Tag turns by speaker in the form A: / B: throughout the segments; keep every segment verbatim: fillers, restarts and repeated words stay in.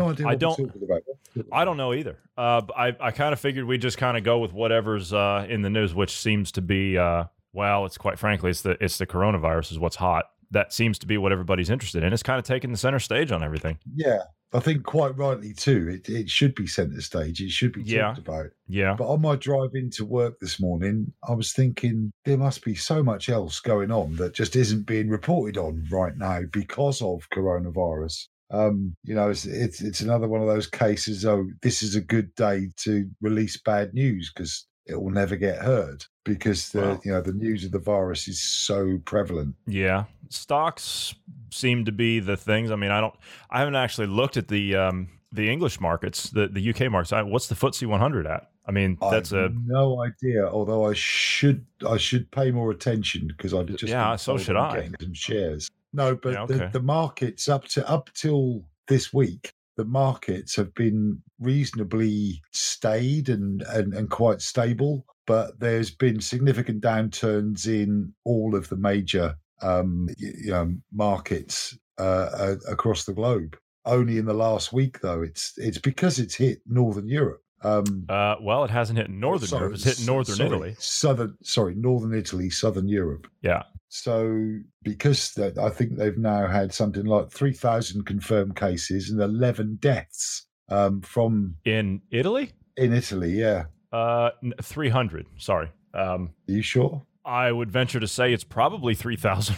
A: no idea what
B: I don't,
A: we're talking about.
B: I don't know either. Uh, I, I kind of figured we'd just kind of go with whatever's uh, in the news, which seems to be, uh, well, it's quite frankly, it's the it's the coronavirus is what's hot. That seems to be what everybody's interested in. It's kind of taking the center stage on everything.
A: Yeah, I think quite rightly too. It it should be centre stage. It should be talked
B: Yeah.
A: about.
B: Yeah.
A: But on my drive into work this morning, I was thinking there must be so much else going on that just isn't being reported on right now because of coronavirus. Um, you know, it's, it's it's another one of those cases. Oh, this is a good day to release bad news because it will never get heard because the
B: Wow.
A: you know the news of the virus is so prevalent.
B: Yeah. Stocks seem to be the things. I mean, I don't. I haven't actually looked at the um, the English markets, the the U K markets. I, what's the F T S E one hundred at? I mean, that's
A: I have
B: a
A: no idea. Although I should I should pay more attention because I've just
B: Yeah,
A: been
B: so
A: told
B: should
A: I'm
B: I.
A: getting some shares. No, but
B: Yeah,
A: the,
B: okay.
A: the markets up to up till this week, the markets have been reasonably stayed and, and, and quite stable. But there's been significant downturns in all of the major um, you know, markets uh, uh, across the globe. Only in the last week, though, it's it's because it's hit Northern Europe. Um,
B: Uh, well, it hasn't hit Northern
A: sorry,
B: Europe. It's hit
A: s-
B: Northern
A: sorry,
B: Italy.
A: Southern, sorry, Northern Italy, Southern Europe.
B: Yeah.
A: So because that, I think they've now had something like three thousand confirmed cases and eleven deaths um, from
B: In Italy?
A: in Italy. Yeah,
B: Uh, n- three hundred. Sorry. Um,
A: are you sure?
B: I would venture to say it's probably three thousand.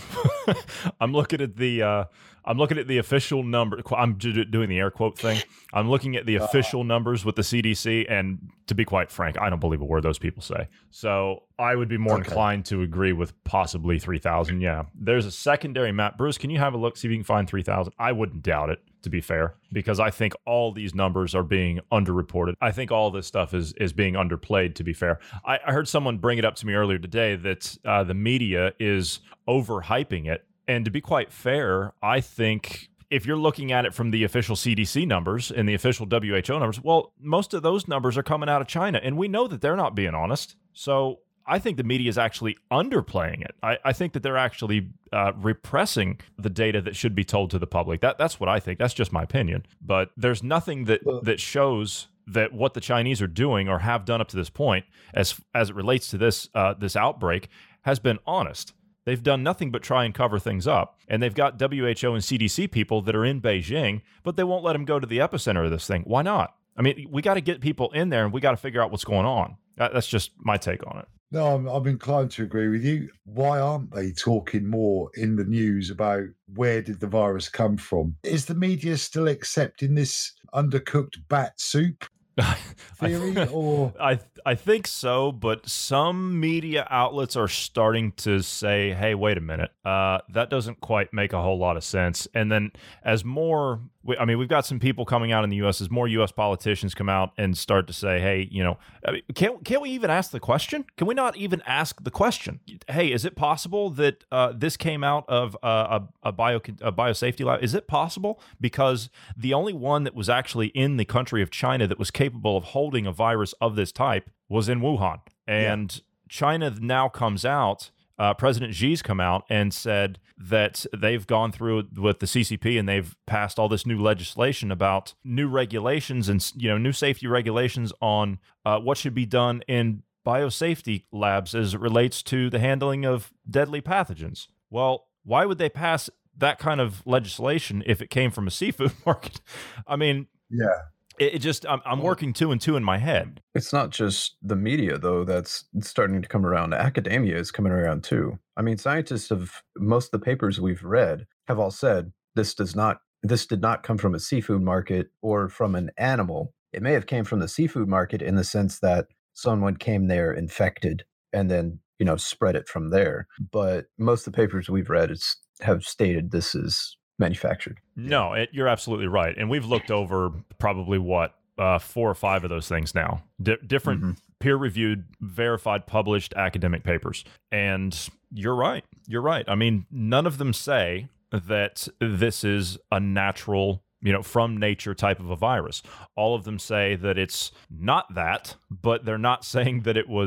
B: I'm looking at the uh, I'm looking at the official number. I'm j- doing the air quote thing. I'm looking at the official numbers with the C D C, and to be quite frank, I don't believe a word those people say. So I would be more
A: Okay.
B: inclined to agree with possibly three thousand. Yeah, there's a secondary map. Bruce, can you have a look, see if you can find three thousand? I wouldn't doubt it, to be fair, because I think all these numbers are being underreported. I think all this stuff is is being underplayed, to be fair. I, I heard someone bring it up to me earlier today that uh, the media is overhyping it. And to be quite fair, I think if you're looking at it from the official C D C numbers and the official W H O numbers, well, most of those numbers are coming out of China, and we know that they're not being honest. So I think the media is actually underplaying it. I, I think that they're actually uh, repressing the data that should be told to the public. That That's what I think. That's just my opinion. But there's nothing that,
A: Well-
B: that shows that what the Chinese are doing or have done up to this point, as as it relates to this uh, this outbreak, has been honest. They've done nothing but try and cover things up. And they've got W H O and C D C people that are in Beijing, but they won't let them go to the epicenter of this thing. Why not? I mean, we got to get people in there and we got to figure out what's going on. That, that's just my take on it.
A: No, I'm, I'm inclined to agree with you. Why aren't they talking more in the news about where did the virus come from? Is the media still accepting this undercooked bat soup theory, or
B: I I think so, but some media outlets are starting to say, "Hey, wait a minute, uh, that doesn't quite make a whole lot of sense." And then, as more, I mean, we've got some people coming out in the U S as more U S politicians come out and start to say, "Hey, you know, I mean, can't can't we even ask the question? Can we not even ask the question? Hey, is it possible that uh, this came out of uh, a a bio a biosafety lab? Is it possible because the only one that was actually in the country of China that was capable of holding a virus of this type was in Wuhan, and yeah. China now comes out." Uh, President Xi's come out and said that they've gone through with the C C P and they've passed all this new legislation about new regulations and, you know, new safety regulations on uh, what should be done in biosafety labs as it relates to the handling of deadly pathogens. Well, why would they pass that kind of legislation if it came from a seafood market? I mean,
A: yeah.
B: It, it just, I'm, I'm working two and two in my head.
C: It's not just the media, though, that's starting to come around. Academia is coming around, too. I mean, scientists of most of the papers we've read have all said this does not, this did not come from a seafood market or from an animal. It may have came from the seafood market in the sense that someone came there infected and then, you know, spread it from there. But most of the papers we've read is, have stated this is manufactured.
B: No, it, you're absolutely right. And we've looked over probably what, uh, four or five of those things now. D- different mm-hmm. peer-reviewed, verified, published academic papers. And you're right. You're right. I mean, none of them say that this is a natural, you know, from nature type of a virus. All of them say that it's not that, but they're not saying that it was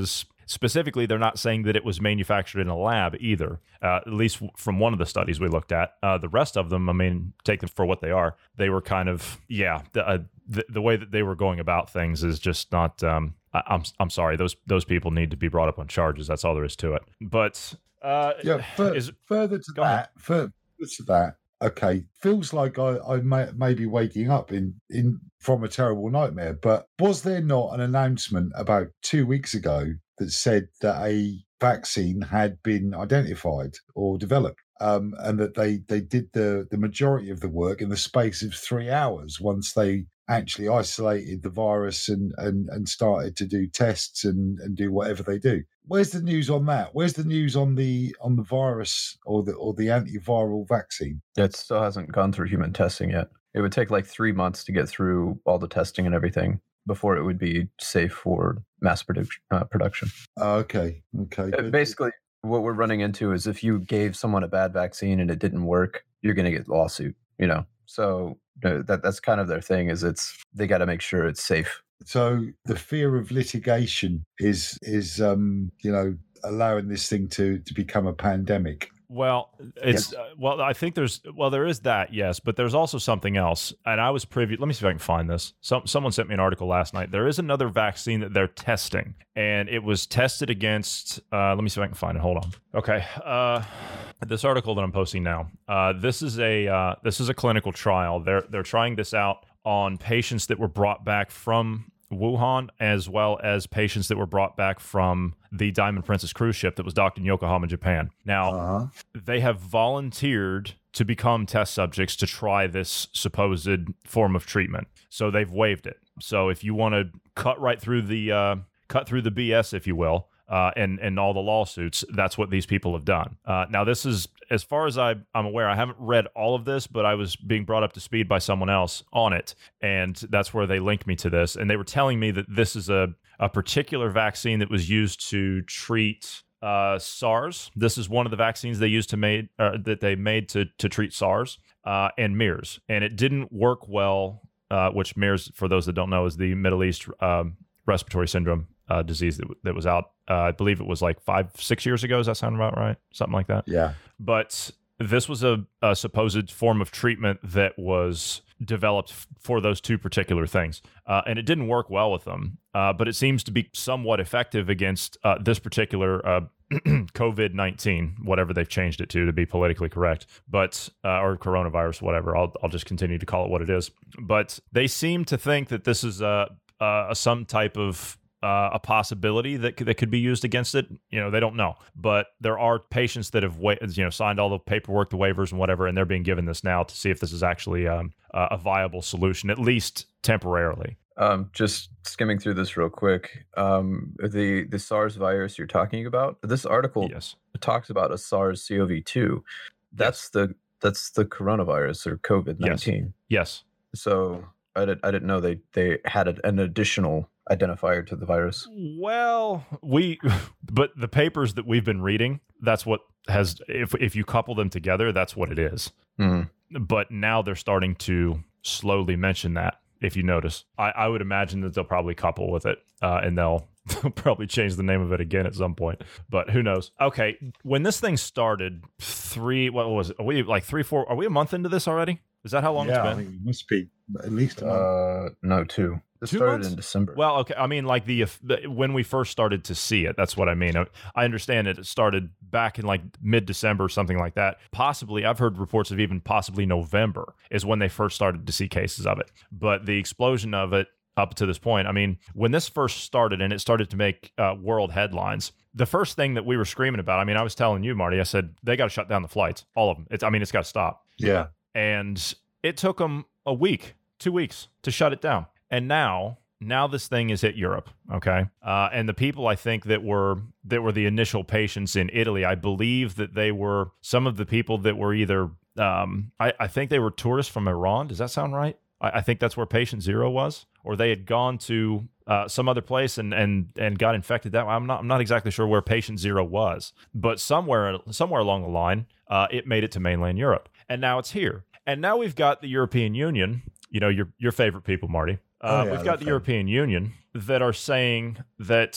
B: specifically, they're not saying that it was manufactured in a lab either, uh, at least from one of the studies we looked at. Uh, the rest of them, I mean, take them for what they are. They were kind of, yeah, the, uh, the, the way that they were going about things is just not, um, I, I'm I'm sorry, those those people need to be brought up on charges. That's all there is to it. But, uh,
A: yeah, fur-
B: is,
A: further to
B: go ahead.
A: that, further to that, okay, feels like I, I may, may be waking up in, in from a terrible nightmare, but was there not an announcement about two weeks ago that said that a vaccine had been identified or developed, um, and that they, they did the, the majority of the work in the space of three hours once they actually isolated the virus and, and, and started to do tests and, and do whatever they do? Where's the news on that? Where's the news on the on the virus or the or the antiviral vaccine?
C: It still hasn't gone through human testing yet. It would take like three months to get through all the testing and everything before it would be safe for mass production. Uh, production.
A: Oh, okay, okay.
C: Uh, basically, what we're running into is if you gave someone a bad vaccine and it didn't work, you're going to get a lawsuit. You know, so uh, that that's kind of their thing. Is it's they got to make sure it's safe.
A: So the fear of litigation is is um, you know, allowing this thing to to become a pandemic.
B: Well, it's yes. uh, well. I think there's well, there is that, yes, but there's also something else. And I was privy. Let me see if I can find this. Some someone sent me an article last night. There is another vaccine that they're testing, and it was tested against. Uh, let me see if I can find it. Hold on. Okay. Uh, this article that I'm posting now. Uh, this is a uh, this is a clinical trial. They're they're trying this out on patients that were brought back from Wuhan, as well as patients that were brought back from the Diamond Princess cruise ship that was docked in Yokohama, Japan. Now, uh-huh. they have volunteered to become test subjects to try this supposed form of treatment. So they've waived it. So if you want to cut right through the uh, cut through the B S, if you will, uh, and and all the lawsuits, that's what these people have done. Uh, now, this is, as far as I, I'm aware, I haven't read all of this, but I was being brought up to speed by someone else on it, and that's where they linked me to this. And they were telling me that this is a, a particular vaccine that was used to treat uh, SARS. This is one of the vaccines they used to made uh, that they made to to treat SARS uh, and MERS, and it didn't work well. Uh, which MERS, for those that don't know, is the Middle East um, respiratory syndrome uh, disease that, that was out. Uh, I believe it was like five, six years ago. Does that sound about right? Something like that.
A: Yeah.
B: But this was a, a supposed form of treatment that was developed f- for those two particular things. Uh, and it didn't work well with them. Uh, but it seems to be somewhat effective against uh, this particular uh, COVID nineteen, whatever they've changed it to, to be politically correct, but uh, or coronavirus, whatever. I'll I'll just continue to call it what it is. But they seem to think that this is a, a some type of Uh, a possibility that that could be used against it. You know, they don't know, but there are patients that have wa- you know signed all the paperwork, the waivers, and whatever, and they're being given this now to see if this is actually um, uh, a viable solution, at least temporarily.
C: Um, just skimming through this real quick, um, the the SARS virus you're talking about. This article
B: yes.
C: talks about a SARS-C o V two. That's
B: yes.
C: the that's the coronavirus or COVID nineteen.
B: Yes. yes.
C: So I didn't I didn't know they they had an additional identifier to the virus.
B: Well, we, but the papers that we've been reading, that's what has, if if you couple them together, that's what it is.
C: Mm.
B: But now they're starting to slowly mention that, if you notice. I, I would imagine that they'll probably couple with it, uh, and they'll, they'll probably change the name of it again at some point. But who knows? Okay, when this thing started, three, what was it? Are we like three, four, are we a month into this already? Is that how long
A: yeah,
B: it's been?
A: I think it must be at least a month.
C: Uh, no, two. This
B: Two
C: started
B: months?
C: in December.
B: Well, okay. I mean, like the, the when we first started to see it, that's what I mean. I, I understand it started back in like mid-December, something like that. Possibly, I've heard reports of even possibly November is when they first started to see cases of it. But the explosion of it up to this point, I mean, when this first started and it started to make uh, world headlines, the first thing that we were screaming about, I mean, I was telling you, Marty, I said, they got to shut down the flights, all of them. It's, I mean, it's got to stop.
A: Yeah.
B: And it took them a week, two weeks to shut it down. And now, now this thing is hit Europe, okay? Uh, and the people I think that were that were the initial patients in Italy, I believe that they were some of the people that were either, um, I, I think they were tourists from Iran. Does that sound right? I, I think that's where patient zero was, or they had gone to uh, some other place and and and got infected that way. I'm not I'm not exactly sure where patient zero was, but somewhere somewhere along the line, uh, it made it to mainland Europe, and now it's here. And now we've got the European Union. You know, your your favorite people, Marty. Uh,
A: oh, yeah,
B: we've got the European Union that are saying that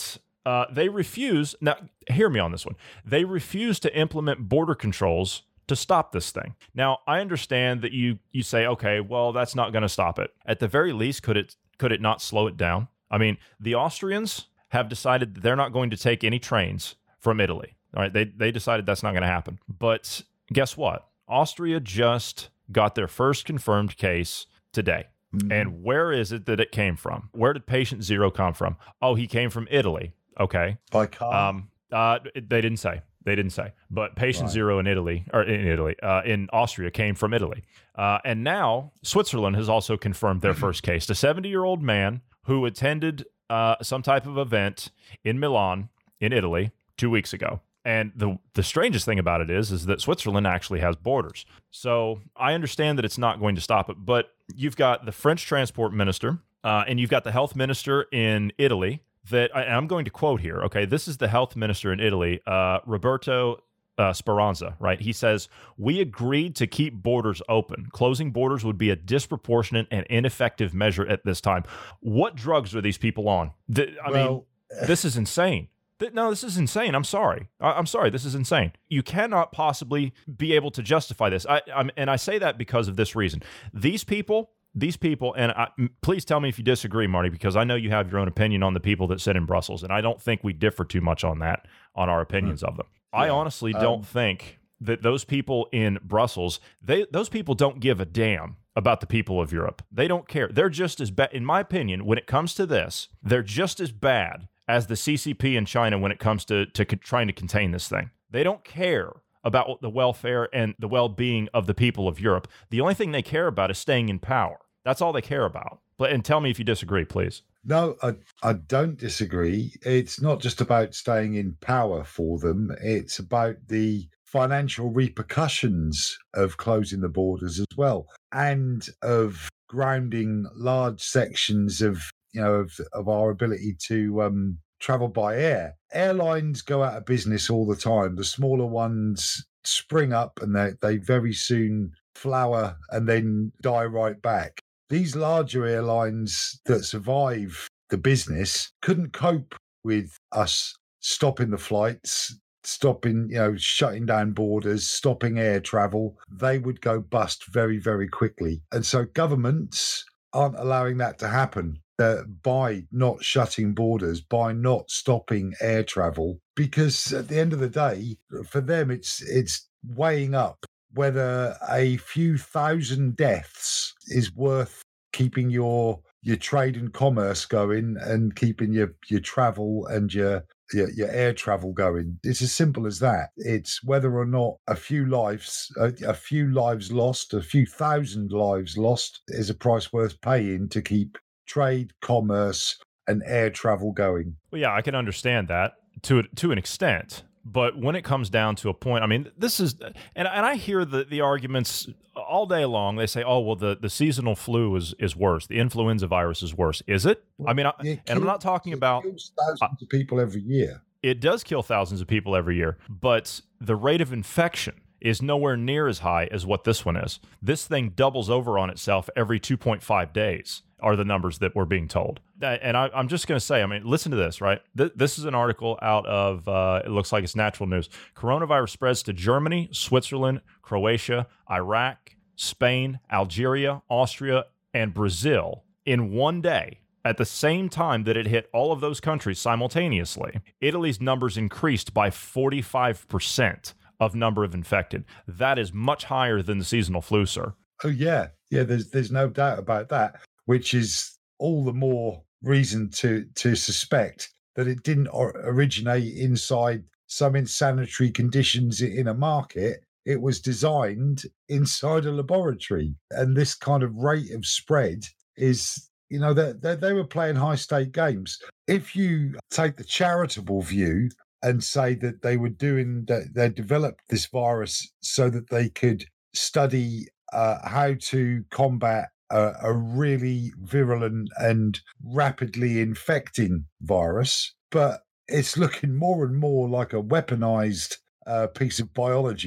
B: Uh, they refuse. Now, hear me on this one. They refuse to implement border controls to stop this thing. Now, I understand that you you say, okay, well, that's not going to stop it. At the very least, could it could it not slow it down? I mean, the Austrians have decided that they're not going to take any trains from Italy. All right, they they decided that's not going to happen. But guess what? Austria just got their first confirmed case today. Mm-hmm. And where is it that it came from? Where did patient zero come from? Oh, he came from Italy. Okay.
A: By car?
B: Um, uh, they didn't say. They didn't say. But patient
A: Right.
B: zero in Italy, or in Italy, uh, in Austria came from Italy. Uh, and now Switzerland has also confirmed their first case. A seventy-year-old man who attended uh, some type of event in Milan, in Italy, two weeks ago. And the the strangest thing about it is, is that Switzerland actually has borders. So I understand that it's not going to stop it, but you've got the French transport minister, uh, and you've got the health minister in Italy that, and I'm going to quote here, okay, this is the health minister in Italy, uh, Roberto uh, Speranza, right? He says, we agreed to keep borders open. Closing borders would be a disproportionate and ineffective measure at this time. What drugs are these people on? The, I
A: Well,
B: mean, this is insane. Th- No, this is insane. I'm sorry. I- I'm sorry. This is insane. You cannot possibly be able to justify this. I, I'm, and I say that because of this reason. These people, these people, and I, m- please tell me if you disagree, Marty, because I know you have your own opinion on the people that sit in Brussels, and I don't think we differ too much on that, on our opinions of them. I
A: Yeah.
B: honestly
A: Um,
B: don't think that those people in Brussels, they those people don't give a damn about the people of Europe. They don't care. They're just as bad, in my opinion, when it comes to this, they're just as bad as the C C P in China when it comes to, to co- trying to contain this thing. They don't care about the welfare and the well-being of the people of Europe. The only thing they care about is staying in power. That's all they care about. But, and tell me if you disagree, please.
A: No, I, I don't disagree. It's not just about staying in power for them. It's about the financial repercussions of closing the borders as well, and of grounding large sections of you know of, of our ability to um, travel by air. Airlines go out of business all the time. The smaller ones spring up and they they very soon flower and then die right back. These larger airlines that survive the business couldn't cope with us stopping the flights, stopping, you know, shutting down borders, stopping air travel. They would go bust very, very quickly. And so governments aren't allowing that to happen uh, by not shutting borders, by not stopping air travel, because at the end of the day, for them, it's it's weighing up whether a few thousand deaths is worth keeping your your trade and commerce going and keeping your your travel and your your, your air travel going. It's as simple as that. It's whether or not a few lives a, a few lives lost, a few thousand lives lost is a price worth paying to keep trade, commerce and air travel going.
B: Well, yeah, I can understand that to to an extent. But when it comes down to a point, I mean, this is, and, and I hear the, the arguments all day long. They say, oh, well, the, the seasonal flu is, is worse. The influenza virus is worse. Is it? I mean, I,
A: It
B: and I'm not
A: kills-
B: talking
A: it
B: about,
A: kills thousands of people every year.
B: it does kill thousands of people every year, but the rate of infection is nowhere near as high as what this one is. This thing doubles over on itself every two point five days. Are the numbers that we're being told. And I, I'm just going to say, I mean, listen to this, right? Th- this is an article out of, uh, it looks like it's Natural News. Coronavirus spreads to Germany, Switzerland, Croatia, Iraq, Spain, Algeria, Austria, and Brazil in one day. At the same time that it hit all of those countries simultaneously, Italy's numbers increased by forty-five percent of number of infected. That is much higher than the seasonal flu, sir.
A: Oh yeah, yeah. There's there's no doubt about that. Which is all the more reason to to suspect that it didn't or- originate inside some insanitary conditions in a market. It was designed inside a laboratory, and this kind of rate of spread is, you know, that they, they were playing high stake games. If you take the charitable view and say that they were doing that, they developed this virus so that they could study uh, how to combat A, a really virulent and rapidly infecting virus, but it's looking more and more like a weaponized uh, piece of biology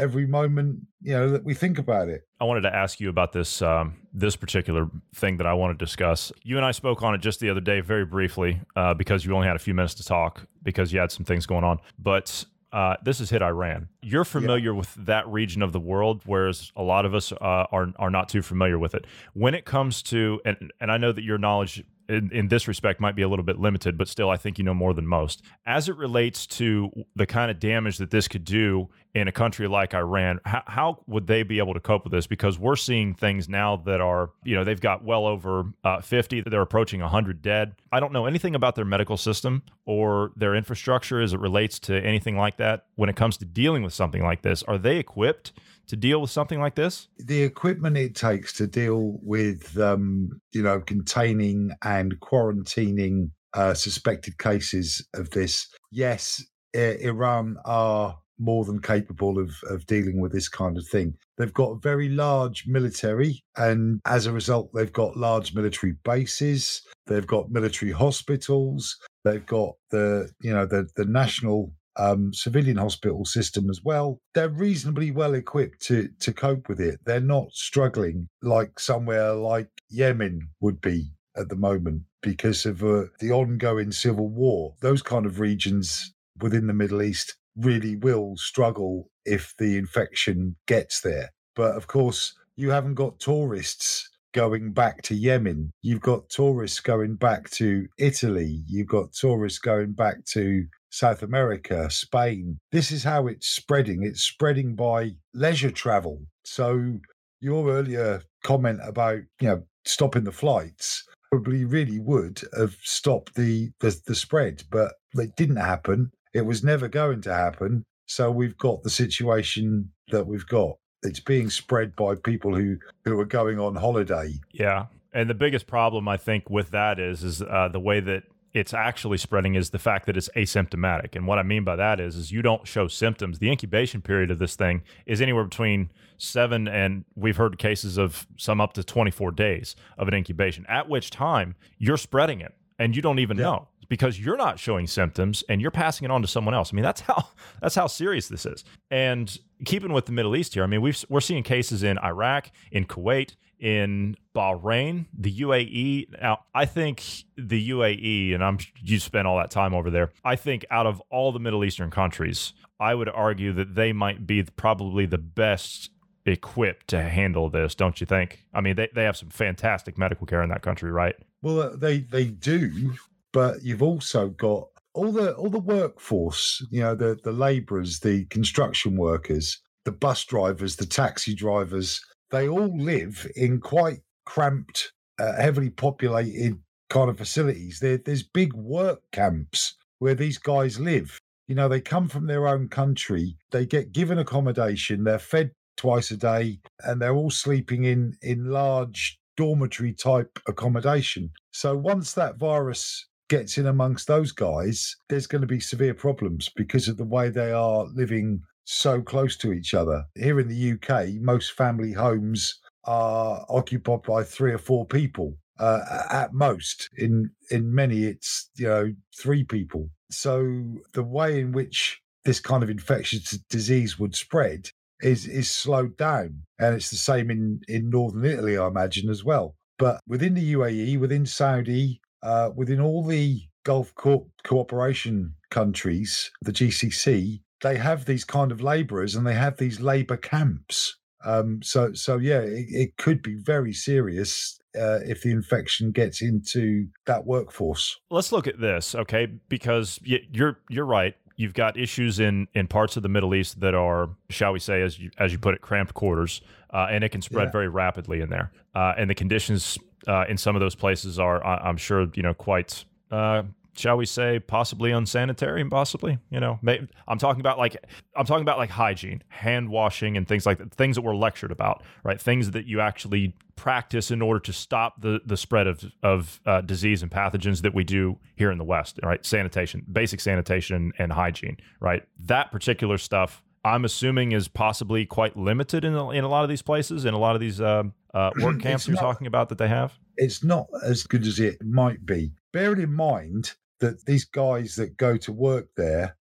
A: every moment, you know, that we think about it.
B: I wanted to ask you about this um, this particular thing that I want to discuss. You and I spoke on it just the other day, very briefly, uh, because you only had a few minutes to talk because you had some things going on. But uh, this has hit Iran. You're familiar yeah. with that region of the world, whereas a lot of us uh, are are not too familiar with it. When it comes to, and, and I know that your knowledge In, in this respect might be a little bit limited, but still I think you know more than most. As it relates to the kind of damage that this could do in a country like Iran, how, how would they be able to cope with this? Because we're seeing things now that are, you know, they've got well over uh, fifty, they're approaching one hundred dead. I don't know anything about their medical system or their infrastructure as it relates to anything like that. When it comes to dealing with something like this, are they equipped to deal with something like this?
A: The equipment it takes to deal with, um, you know, containing and quarantining uh, suspected cases of this, yes, I- Iran are more than capable of, of dealing with this kind of thing. They've got a very large military, and as a result, they've got large military bases. They've got military hospitals. They've got the, you know, the the national Um, civilian hospital system as well. They're reasonably well equipped to to cope with it. They're not struggling like somewhere like Yemen would be at the moment because of uh, the ongoing civil war. Those kind of regions within the Middle East really will struggle if the infection gets there. But of course, you haven't got tourists going back to Yemen. You've got tourists going back to Italy. You've got tourists going back to South America, Spain. This is how it's spreading. It's spreading by leisure travel. So your earlier comment about, you know, stopping the flights probably really would have stopped the, the, the spread, but it didn't happen. It was never going to happen. So we've got the situation that we've got. It's being spread by people who, who are going on holiday.
B: Yeah. And the biggest problem, I think, with that is, is uh, the way that it's actually spreading is the fact that it's asymptomatic. And what I mean by that is, is you don't show symptoms. The incubation period of this thing is anywhere between seven and we've heard cases of some up to twenty-four days of an incubation, at which time you're spreading it and you don't even yeah. know because you're not showing symptoms and you're passing it on to someone else. I mean, that's how that's how serious this is. And keeping with the Middle East here, I mean, we've, we're seeing cases in Iraq, in Kuwait, in Bahrain, the U A E. Now, I think the U A E, and I'm you spent all that time over there, I think out of all the Middle Eastern countries, I would argue that they might be probably the best equipped to handle this, don't you think? I mean, they, they have some fantastic medical care in that country, right?
A: Well, they they do, but you've also got all the all the workforce, you know, the, the labourers, the construction workers, the bus drivers, the taxi drivers. They all live in quite cramped, uh, heavily populated kind of facilities. There, there's big work camps where these guys live. You know, they come from their own country. They get given accommodation. They're fed twice a day, and they're all sleeping in in large dormitory type accommodation. So once that virus gets in amongst those guys, there's going to be severe problems because of the way they are living so close to each other. Here in the U K, most family homes are occupied by three or four people uh, at most. In in many, it's, you know, three people. So the way in which this kind of infectious disease would spread is is slowed down, and it's the same in in northern Italy, I imagine, as well. But within the U A E, within Saudi, uh, within all the Gulf Co- cooperation countries, the G C C, they have these kind of labourers and they have these labour camps. Um, so, so yeah, it, it could be very serious uh, if the infection gets into that workforce.
B: Let's look at this, okay? Because you're you're right. You've got issues in, in parts of the Middle East that are, shall we say, as you as you put it, cramped quarters, uh, and it can spread yeah. very rapidly in there. Uh, and the conditions uh, in some of those places are, I'm sure, you know, quite. Uh, shall we say, possibly unsanitary, possibly, you know, maybe, I'm talking about like, I'm talking about like hygiene, hand washing and things like that, things that we're lectured about, right? Things that you actually practice in order to stop the, the spread of, of uh, disease and pathogens that we do here in the West, right? Sanitation, basic sanitation and hygiene, right? That particular stuff, I'm assuming is possibly quite limited in a, in a lot of these places, in a lot of these uh, uh, work camps you're not, talking about that they have.
A: It's not as good as it might be. Bearing in mind that these guys that go to work there,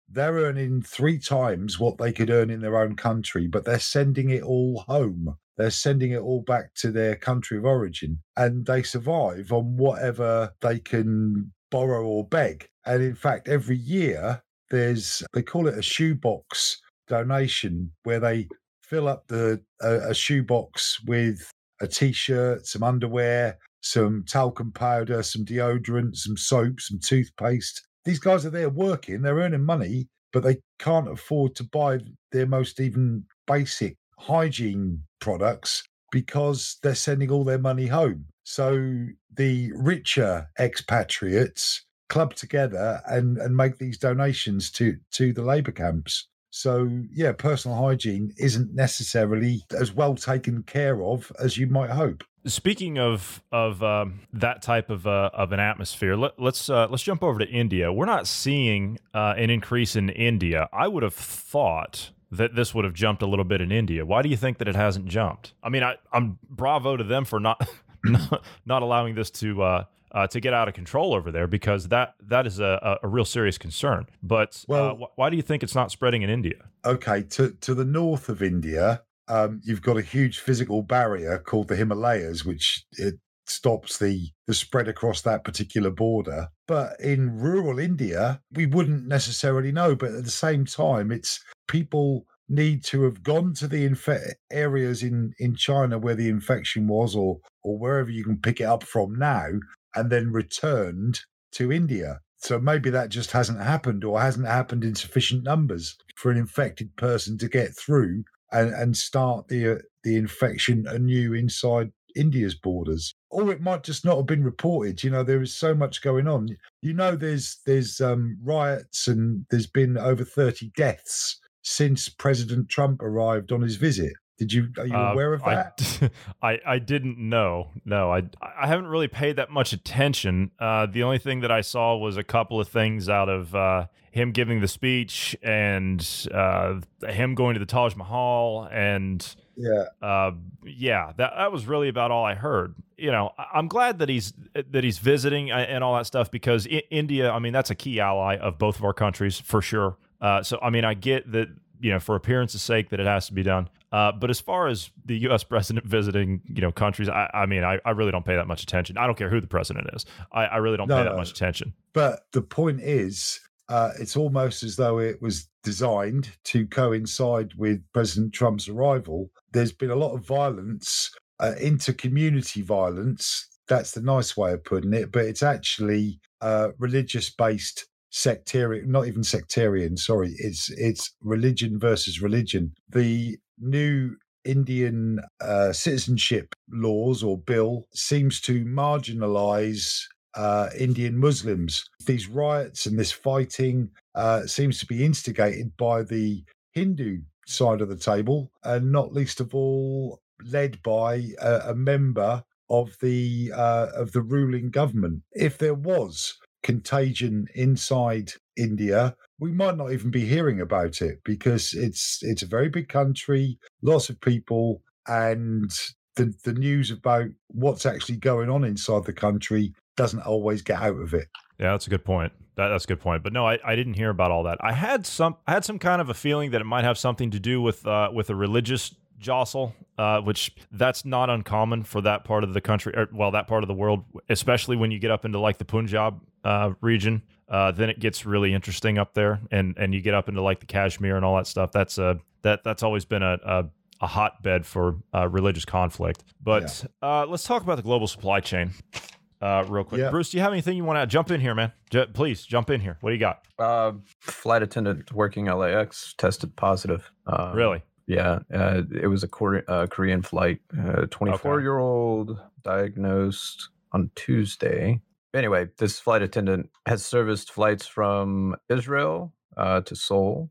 A: they're earning three times what they could earn in their own country, but they're sending it all home. They're sending it all back to their country of origin, and they survive on whatever they can borrow or beg. And in fact, every year there's, they call it a shoebox donation, where they fill up the a, a shoebox with a t-shirt, some underwear, some talcum powder, some deodorant, some soap, some toothpaste. These guys are there working, they're earning money, but they can't afford to buy their most even basic hygiene products because they're sending all their money home. So the richer expatriates club together and, and make these donations to, to the labour camps. So, yeah, personal hygiene isn't necessarily as well taken care of as you might hope.
B: Speaking of of um, that type of uh, of an atmosphere, let, let's uh, let's jump over to India. We're not seeing uh, an increase in India. I would have thought that this would have jumped a little bit in India. Why do you think that it hasn't jumped? I mean, I, I'm bravo to them for not not, not allowing this to uh, uh, to get out of control over there, because that that is a, a real serious concern. But well, uh, wh- why do you think it's not spreading in India?
A: Okay, to to the north of India, um, you've got a huge physical barrier called the Himalayas, which it stops the the spread across that particular border. But in rural India, we wouldn't necessarily know. But at the same time, it's people need to have gone to the infe- areas in, in China where the infection was, or or wherever you can pick it up from now, and then returned to India. So maybe that just hasn't happened, or hasn't happened in sufficient numbers for an infected person to get through and, and start the uh, the infection anew inside India's borders. Or it might just not have been reported. You know, there is so much going on. You know, there's there's um, riots, and there's been over thirty deaths since President Trump arrived on his visit. Did you are you
B: uh,
A: aware of that?
B: I, I I didn't know. No, I I haven't really paid that much attention. Uh, the only thing that I saw was a couple of things out of uh, him giving the speech, and uh, him going to the Taj Mahal, and
A: yeah,
B: uh, yeah, that that was really about all I heard. You know, I'm glad that he's that he's visiting and all that stuff, because I- India, I mean, that's a key ally of both of our countries for sure. Uh, so I mean, I get that, you know, for appearance's sake, that it has to be done. Uh, but as far as the U S president visiting, you know, countries, I, I mean, I, I really don't pay that much attention. I don't care who the president is. I, I really don't
A: no,
B: pay that
A: no.
B: much attention.
A: But the point is, uh, it's almost as though it was designed to coincide with President Trump's arrival. There's been a lot of violence, uh, inter-community violence. That's the nice way of putting it. But it's actually uh, religious-based sectarian, not even sectarian, sorry, it's it's religion versus religion. The new Indian uh, citizenship laws or bill seems to marginalize uh, Indian Muslims. These riots and this fighting uh, seems to be instigated by the Hindu side of the table, and not least of all led by a, a member of the uh, of the ruling government. If there was contagion inside India, we might not even be hearing about it, because it's it's a very big country, lots of people, and the the news about what's actually going on inside the country doesn't always get out of it.
B: Yeah, that's a good point. That, that's a good point. But no, I, I didn't hear about all that. I had some I had some kind of a feeling that it might have something to do with uh, with a religious jostle, uh, which that's not uncommon for that part of the country, or, well, that part of the world, especially when you get up into like the Punjab uh, region. Uh, then it gets really interesting up there, and and you get up into like the Kashmir and all that stuff. That's a that that's always been a a, a hotbed for uh, religious conflict. But yeah. uh, let's talk about the global supply chain uh, real quick. Yeah. Bruce, do you have anything you want to jump in here, man? J- please jump in here. What do you got?
C: Uh, flight attendant working L A X tested positive. Um,
B: really?
C: Yeah, uh, it was a Korean, uh, Korean flight. Uh, twenty-four-year-old okay. diagnosed on Tuesday. Anyway, this flight attendant has serviced flights from Israel uh, to Seoul,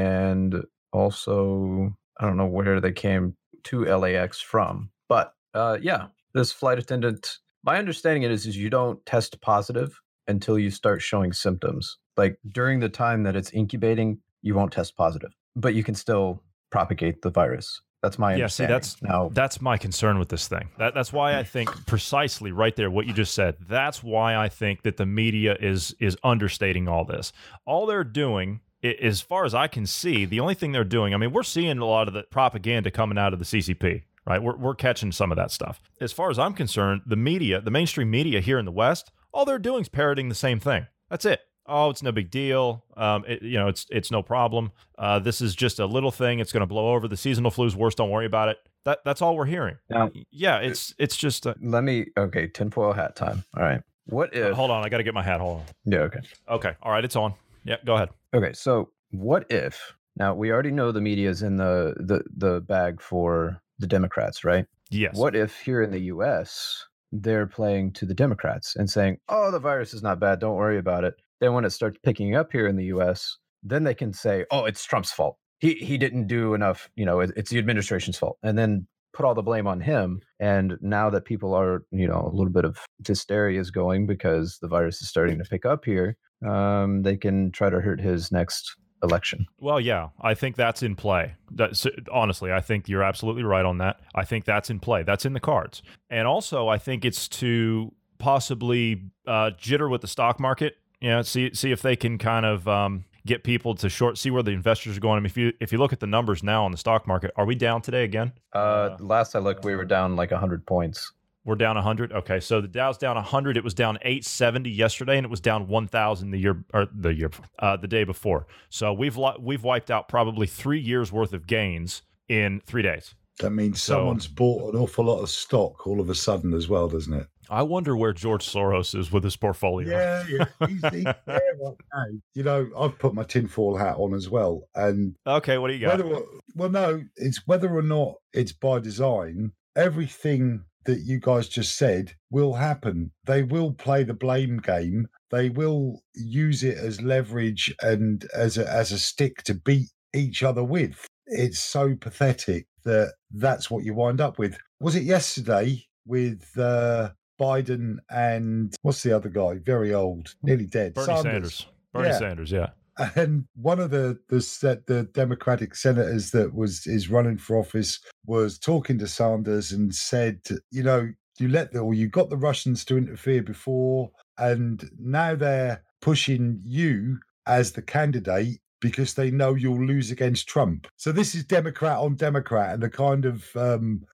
C: and also, I don't know where they came to L A X from. But uh, yeah, this flight attendant, my understanding is, is you don't test positive until you start showing symptoms. Like during the time that it's incubating, you won't test positive, but you can still propagate the virus. That's my
B: yeah.
C: understanding.
B: See, that's
C: now
B: that's my concern with this thing. That that's why I think precisely right there what you just said. That's why I think that the media is is understating all this. All they're doing I- as far as I can see, the only thing they're doing, I mean, we're seeing a lot of the propaganda coming out of the C C P, right? We're, we're catching some of that stuff. As far as I'm concerned, the media, the mainstream media here in the West, all they're doing is parroting the same thing. That's it. Oh, it's no big deal. Um, it, you know, it's it's no problem. Uh, this is just a little thing. It's going to blow over. The seasonal flu's worse. Don't worry about it. That that's all we're hearing.
C: Now,
B: yeah, it's it's just. A,
C: let me. Okay, tinfoil hat time. All right. What if?
B: uh, hold on, I got to get my hat. Hold on.
C: Yeah. Okay.
B: Okay. All right, it's on. Yeah, go ahead.
C: Okay. So what if? Now we already know the media is in the the the bag for the Democrats, right?
B: Yes.
C: What if here in the U S they're playing to the Democrats and saying, "Oh, the virus is not bad. Don't worry about it." Then when it starts picking up here in the U S, then they can say, "Oh, it's Trump's fault. He he didn't do enough. You know, it, it's the administration's fault." And then put all the blame on him. And now that people are, you know, a little bit of hysteria is going because the virus is starting to pick up here, um, they can try to hurt his next election.
B: Well, yeah, I think that's in play. That's, honestly, I think you're absolutely right on that. I think that's in play. That's in the cards. And also, I think it's to possibly uh, jitter with the stock market. You know, see see if they can kind of um, get people to short, see where the investors are going. I mean, if you if you look at the numbers now on the stock market, are we down today again?
C: Uh, uh, last I looked, we were down like one hundred points.
B: We're down one hundred. Okay, so the Dow's down one hundred. It was down eight seventy yesterday, and it was down one thousand the year or the year uh, the day before. So we've we've wiped out probably three years worth of gains in three days.
A: That means
B: So-
A: someone's bought an awful lot of stock all of a sudden as well, doesn't it?
B: I wonder where George Soros is with his portfolio.
A: Yeah, yeah. He's, he's there right now. You know, I've put my tinfoil hat on as well. And
B: Okay, what do you got?
A: whether, or- well, no, it's whether or not it's by design, everything that you guys just said will happen. They will play the blame game. They will use it as leverage and as a, as a stick to beat each other with. It's so pathetic that that's what you wind up with. Was it yesterday with uh, Biden and what's the other guy? Very old, nearly dead.
B: Bernie Sanders. Bernie
A: Yeah.
B: Sanders, yeah.
A: And one of the the set the Democratic senators that was is running for office was talking to Sanders and said, you know, you let the or you got the Russians to interfere before, and now they're pushing you as the candidate because they know you'll lose against Trump. So this is Democrat on Democrat, and the kind of um,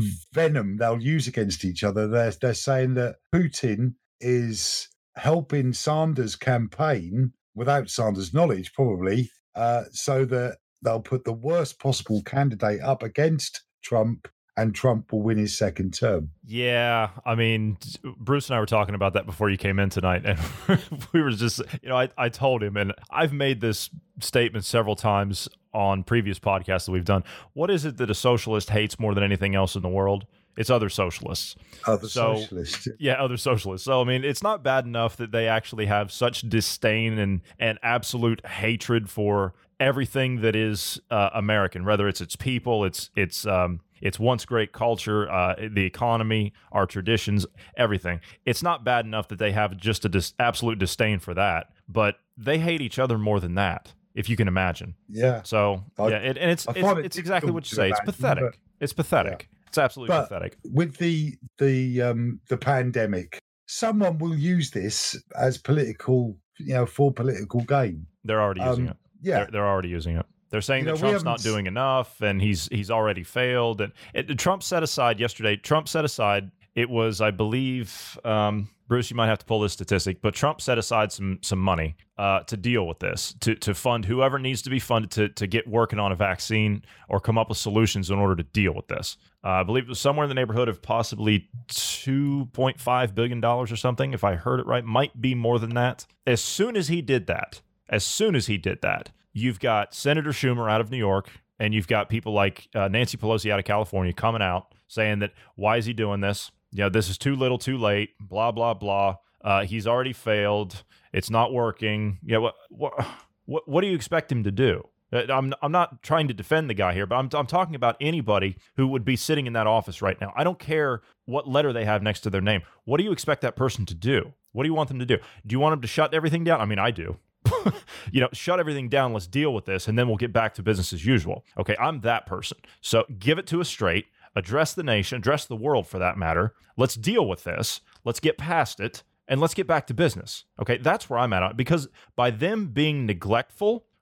A: venom they'll use against each other. They're they're saying that Putin is helping Sanders' campaign without Sanders' knowledge, probably, uh, so that they'll put the worst possible candidate up against Trump, and Trump will win his second term.
B: Yeah, I mean, Bruce and I were talking about that before you came in tonight, and we were just, you know, I, I told him, and I've made this statement several times on previous podcasts that we've done. What is it that a socialist hates more than anything else in the world? It's other socialists.
A: Other
B: So-
A: socialists.
B: Yeah, other socialists. So, I mean, it's not bad enough that they actually have such disdain and, and absolute hatred for everything that is uh, American, whether it's its people, its its um, its once great culture, uh, the economy, our traditions, everything. It's not bad enough that they have just a dis- absolute disdain for that, but they hate each other more than that, if you can imagine.
A: Yeah.
B: So,
A: I-
B: yeah, it, and it's
A: I
B: it's,
A: find it
B: it's exactly what you say. It's
A: difficult to
B: pathetic.
A: imagine,
B: It's pathetic. It's absolutely
A: But-
B: pathetic.
A: With the the um, the pandemic, someone will use this as political, you know, for political gain.
B: They're already using
A: Um,
B: it.
A: Yeah.
B: They're, they're already using it. They're saying
A: You
B: that
A: know, we
B: Trump's not
A: haven't s-
B: doing enough, and he's he's already failed. And it, Trump set aside yesterday. Trump set aside. It was, I believe, um, Bruce. You might have to pull this statistic, but Trump set aside some some money uh, to deal with this, to to fund whoever needs to be funded to to get working on a vaccine or come up with solutions in order to deal with this. Uh, I believe it was somewhere in the neighborhood of possibly two point five billion dollars or something, if I heard it right. Might be more than that. As soon as he did that, as soon as he did that, you've got Senator Schumer out of New York, and you've got people like uh, Nancy Pelosi out of California coming out saying that, why is he doing this? You know, this is too little, too late, blah, blah, blah. Uh, he's already failed. It's not working. Yeah, what, what, what, what do you expect him to do? Uh, I'm, I'm not trying to defend the guy here, but I'm, I'm talking about anybody who would be sitting in that office right now. I don't care what letter they have next to their name. What do you expect that person to do? What do you want them to do? Do you want them to shut everything down? I mean, I do. You know, shut everything down. Let's deal with this, and then we'll get back to business as usual. Okay, I'm that person. So give it to us straight. Address the nation, address the world for that matter. Let's deal with this. Let's get past it, and let's get back to business. Okay, that's where I'm at. Because by them being neglectful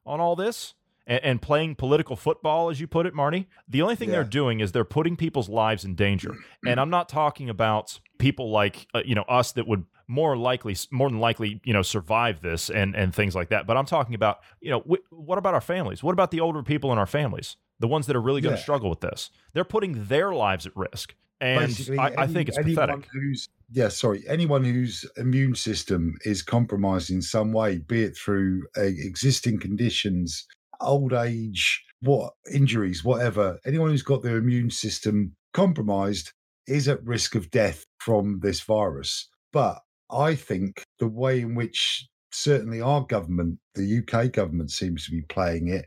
B: on all this and, and playing political football, as you put it, Marty, the only thing
A: Yeah.
B: they're doing is they're putting people's lives in danger. And I'm not talking about people like, uh, you know, us that would more likely, more than likely, you know, survive this and, and things like that. But I'm talking about, you know, wh- what about our families? What about the older people in our families? The ones that are really going to
A: Yeah.
B: struggle with this? They're putting their lives at risk. And
A: Basically,
B: I, I
A: any-
B: think it's
A: anyone
B: pathetic.
A: Who's, yeah, sorry. Anyone whose immune system is compromised in some way, be it through uh, existing conditions, old age, what injuries, whatever. Anyone who's got their immune system compromised is at risk of death from this virus. But I think the way in which certainly our government, the U K government, seems to be playing it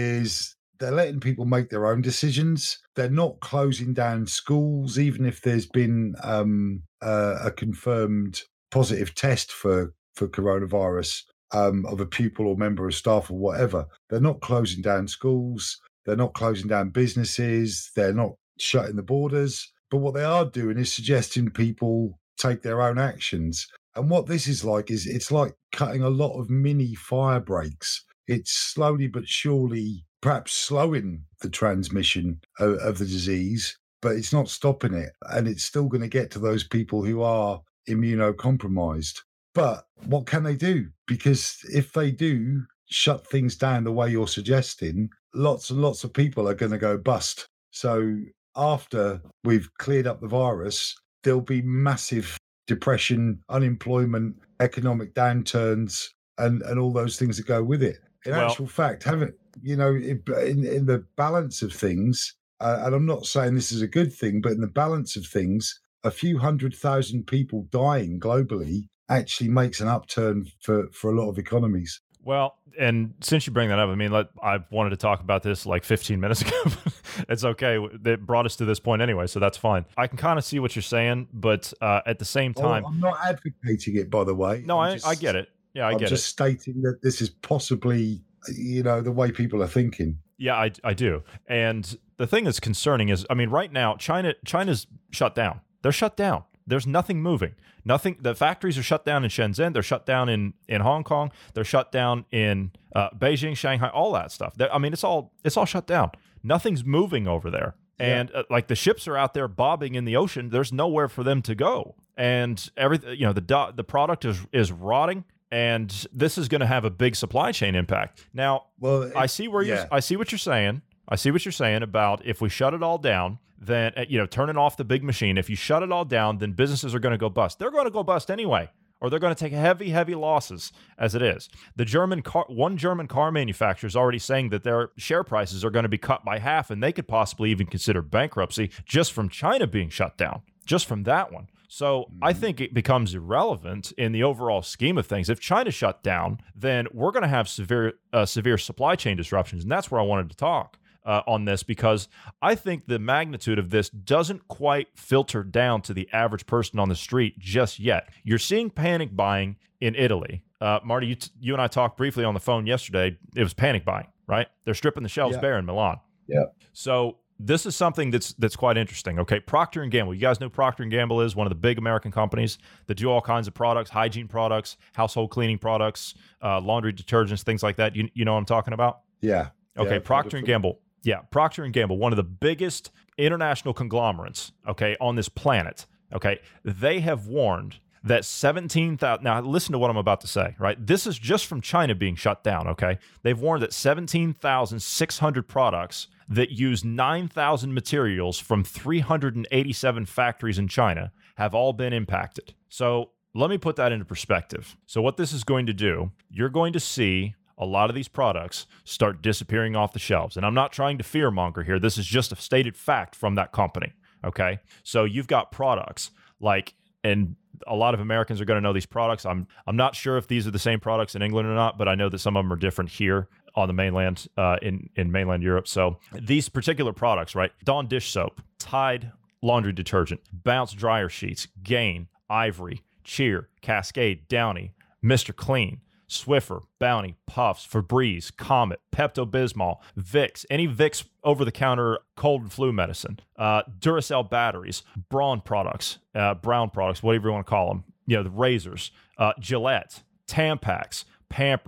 A: is they're letting people make their own decisions. They're not closing down schools, even if there's been um, uh, a confirmed positive test for, for coronavirus um, of a pupil or member of staff or whatever. They're not closing down schools. They're not closing down businesses. They're not shutting the borders. But what they are doing is suggesting people take their own actions. And what this is like is it's like cutting a lot of mini fire breaks. It's slowly but surely perhaps slowing the transmission of, of the disease, but it's not stopping it. And it's still going to get to those people who are immunocompromised. But what can they do? Because if they do shut things down the way you're suggesting, lots and lots of people are going to go bust. So after we've cleared up the virus, there'll be massive depression, unemployment, economic downturns, and, and all those things that go with it. In
B: Well-
A: actual fact, haven't you know, in, in, in the balance of things, uh, and I'm not saying this is a good thing, but in the balance of things, a few hundred thousand people dying globally actually makes an upturn for, for a lot of economies.
B: Well, and since you bring that up, I mean, let, I wanted to talk about this like fifteen minutes ago. It's okay. It brought us to this point anyway, so that's fine. I can kind of see what you're saying, but uh, at the same time...
A: Oh, I'm not advocating it, by the way.
B: No,
A: I'm
B: I,
A: just,
B: I get it. Yeah, I
A: I'm
B: get
A: just
B: it.
A: stating that this is possibly, you know, the way people are thinking.
B: Yeah, I, I do. And the thing that's concerning is, I mean, right now, China China's shut down. They're shut down. There's nothing moving. Nothing. The factories are shut down in Shenzhen. They're shut down in, in Hong Kong. They're shut down in uh, Beijing, Shanghai, all that stuff. They're, I mean, it's all it's all shut down. Nothing's moving over there. And uh, like the ships are out there bobbing in the ocean. There's nowhere for them to go. And everything, you know, the do- the product is is rotting. And this is going to have a big supply chain impact. Now,
A: Well, it-
B: I see where
A: yeah.
B: you I see what you're saying. I see what you're saying about if we shut it all down, then uh, you know, turning off the big machine. If you shut it all down, then businesses are going to go bust. They're going to go bust anyway, or they're going to take heavy, heavy losses as it is. The German car, one German car manufacturer is already saying that their share prices are going to be cut by half, and they could possibly even consider bankruptcy just from China being shut down, just from that one. So I think it becomes irrelevant in the overall scheme of things. If China shut down, then we're going to have severe, uh, severe supply chain disruptions, and that's where I wanted to talk uh, on this, because I think the magnitude of this doesn't quite filter down to the average person on the street just yet. You're seeing panic buying in Italy. Uh, Marty, you, t- you and I talked briefly on the phone yesterday. It was panic buying, right? They're stripping the shelves
A: Yeah.
B: bare in Milan.
A: Yeah.
B: So this is something that's that's quite interesting. Okay, Procter and Gamble. You guys know who Procter and Gamble is, one of the big American companies that do all kinds of products, hygiene products, household cleaning products, uh, laundry detergents, things like that. You you know what I'm talking about?
A: Yeah.
B: Okay,
A: Yeah,
B: Procter and Gamble. Yeah, Procter and Gamble, one of the biggest international conglomerates, okay, on this planet. Okay, they have warned that seventeen thousand, now listen to what I'm about to say, right? This is just from China being shut down, okay? They've warned that seventeen thousand six hundred products that use nine thousand materials from three hundred eighty-seven factories in China have all been impacted. So let me put that into perspective. So what this is going to do, you're going to see a lot of these products start disappearing off the shelves. And I'm not trying to fearmonger here. This is just a stated fact from that company, okay? So you've got products like, and a lot of Americans are going to know these products. I'm I'm not sure if these are the same products in England or not, but I know that some of them are different here on the mainland, uh, in, in mainland Europe. So these particular products, right? Dawn dish soap, Tide laundry detergent, Bounce dryer sheets, Gain, Ivory, Cheer, Cascade, Downy, Mister Clean, Swiffer, Bounty, Puffs, Febreze, Comet, Pepto-Bismol, Vicks, any Vicks over-the-counter cold and flu medicine, uh, Duracell batteries, Braun products, uh, Brown products, whatever you want to call them, you know, the razors, uh, Gillette, Tampax, Pampers,